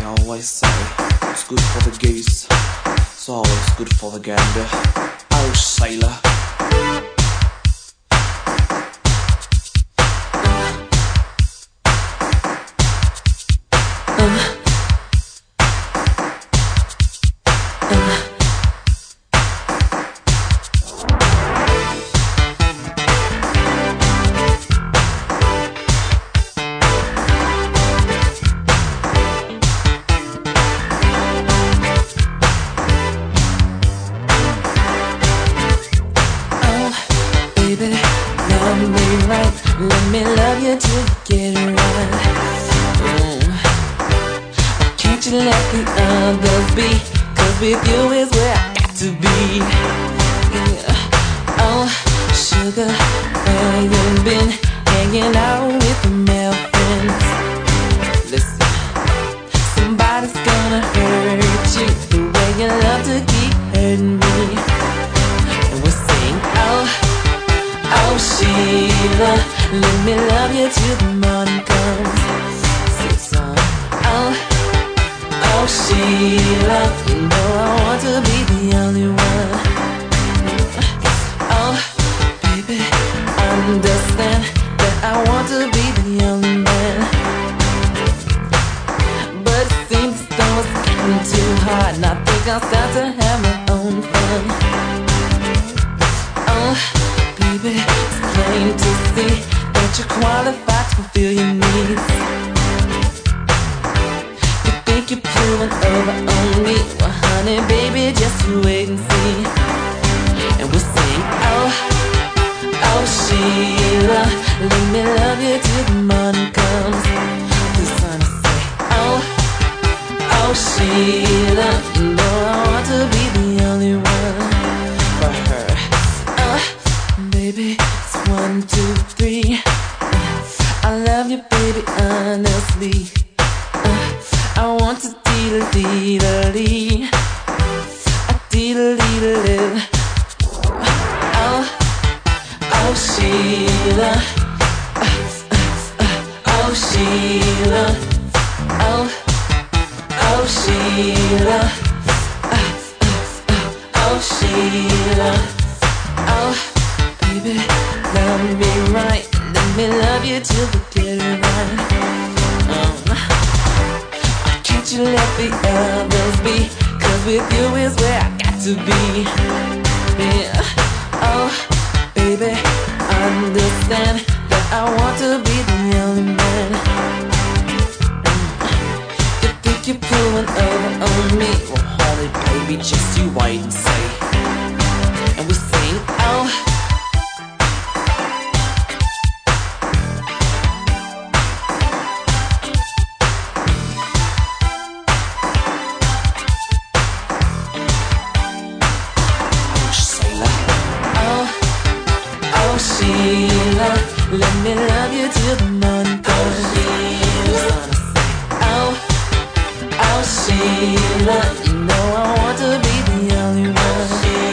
always say it's good for the geese, it's always good for the gander. Oh, sailor. Love me right, let me love you till you get it right. Can't you let the others be? 'Cause with you is where I got to be. Yeah. Oh, sugar, where you been? Hanging out with the male friends. Listen, somebody's gonna hurt you the way you love to keep hurting me. And we'll sing, oh Sheila, let me love you till the morning comes. Sing song. Oh Sheila, you know I want to be the only one. Oh baby, understand that I want to be the only man. But it seems as though it's getting too hard, and I think I'll start to have my own fun. Oh baby, it's plain to see that you're qualified to fulfill your needs. You think you're pulling over on me? Well, honey, baby, just you wait and see. And we'll sing, oh Sheila, let me love you till the morning comes. This time I say, oh Sheila, you know I want to be the only one for her. Baby, it's 1, 2, 3. I love you, baby, honestly. I want to dee-da-dee-da-dee, dee-da-dee-da-dee. Oh Sheila, oh Sheila, oh Sheila, oh Sheila, oh baby, love me right, let me love you till we get it right. Can't you let the others be? 'Cause with you is where I got to be. Yeah. Oh baby, understand that I want to be the only man. You think you're pulling over on me? Well, honey, baby, just you wait and see. And we sing, oh Sheila, let me love you till the morning comes. Oh Sheila, you know I want to be the only one.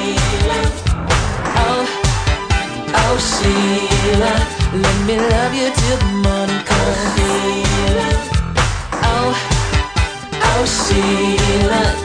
Oh Sheila, let me love you till the morning comes. Oh Sheila.